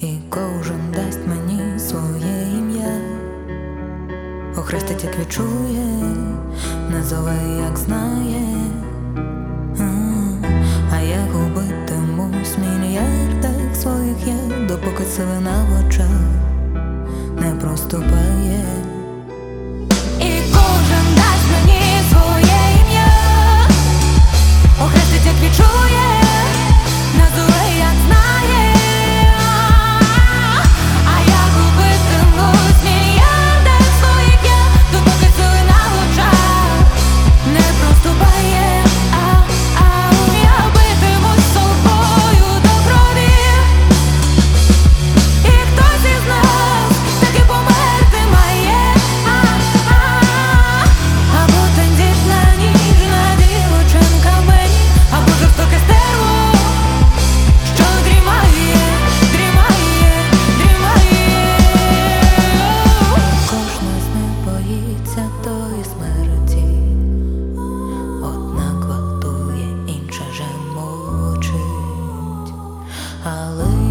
і кожен дасть мені своє ім'я. Охрестить, як відчує, назове, як знає. А я губитимусь в мільярдах своїх я, допоки сивина в очах не проступає. І кожен дасть мені своє ім'я. Охрестить, як відчує, назове, як знає. А я губитимусь в мільярдах своїх я, допоки сивина в очах не проступає. Я битимусь собою до крові. І хтось із нас таки померти має. Або тендітна ніжна дівчинка мені, або жорстоке стерво, що дрімає, дрімає, дрімає. Кожна з них боїться тої смерті. Одна гвалтує, інша же мучить. Але